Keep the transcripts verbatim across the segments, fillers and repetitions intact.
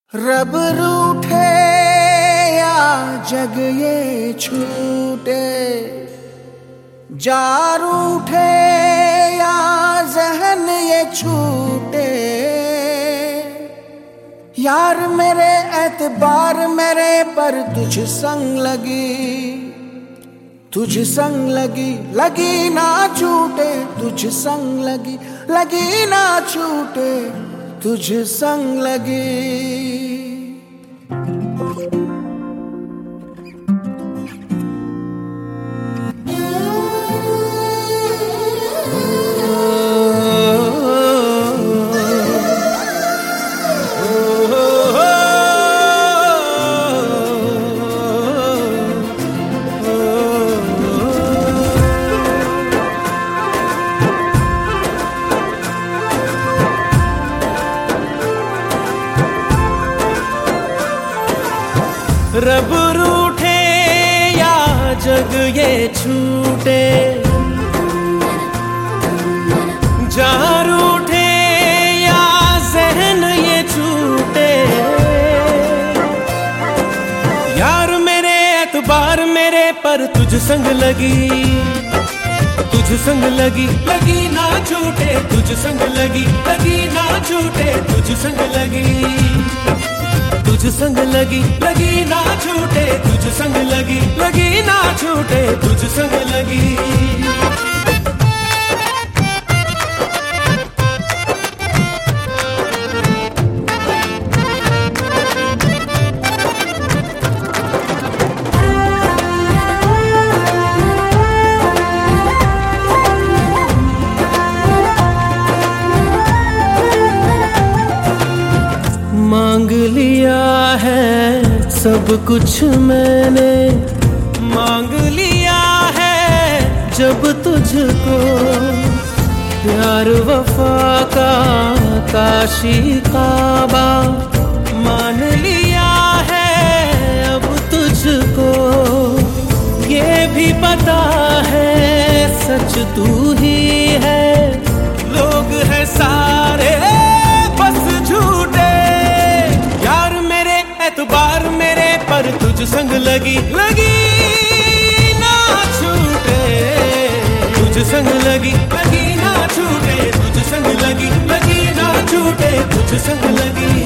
रब रूठे या जग ये छूटे, जा रूठे या जहन ये छूटे, यार मेरे एतबार मेरे पर तुझ संग लगी, तुझ संग लगी लगी ना छूटे, तुझ संग लगी लगी ना छूटे, तुझ संग लगी। रब रूठे या जग ये छूटे, जा रूठे या जहन ये छूटे, यार मेरे एतबार मेरे पर तुझ संग लगी, तुझ संग लगी लगी ना छूटे, तुझ संग लगी लगी ना छूटे, तुझ संग लगी, तुझ संग लगी लगी ना छूटे, तुझ संग लगी लगी ना छूटे, तुझ संग लगी। मांग लिया है सब कुछ मैंने, मांग लिया है जब तुझको, प्यार वफा का काशी काबा मान लिया है अब तुझको, ये भी पता है सच तू ही है, लोग हैं सारे बस झूठे, एतबार मेरे पर तुझ संग लगी लगी ना छूटे, तुझ संग लगी लगी ना छूटे, तुझ संग लगी लगी ना छूटे, तुझ संग लगी।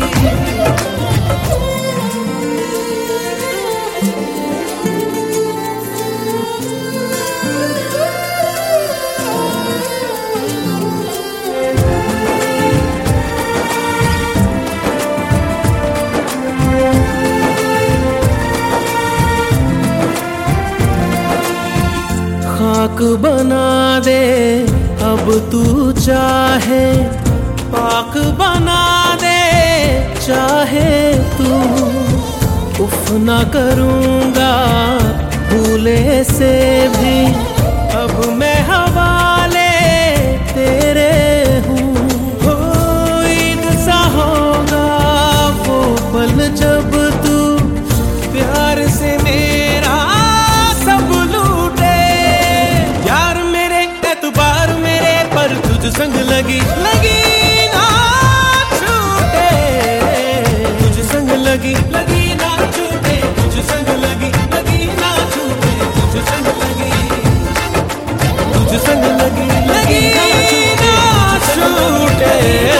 खाक बना दे अब तू चाहे, पाक बना दे चाहे तू, उफ ना करूँगा भूले से भी, अब मैं हवाले तेरे हूँ, हो ईद सा होगा वो पल जब तू प्यार से मेरा सब लूटे, यार मेरे एतबार मेरे पर तुझ संग लगी लगी ना छूटे, तुझ संग लगी लगी ना छूटे, तुझ संग लगी लगी ना छूटे, तुझ संग लगी, तुझ संग लगी लगी ना छूटे,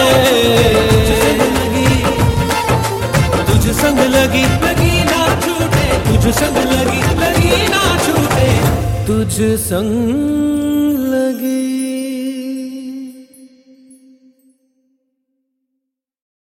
तुझ संग लगी लगी ना छूटे, तुझ संग लगी लगी ना छूटे, तुझ संग लगी।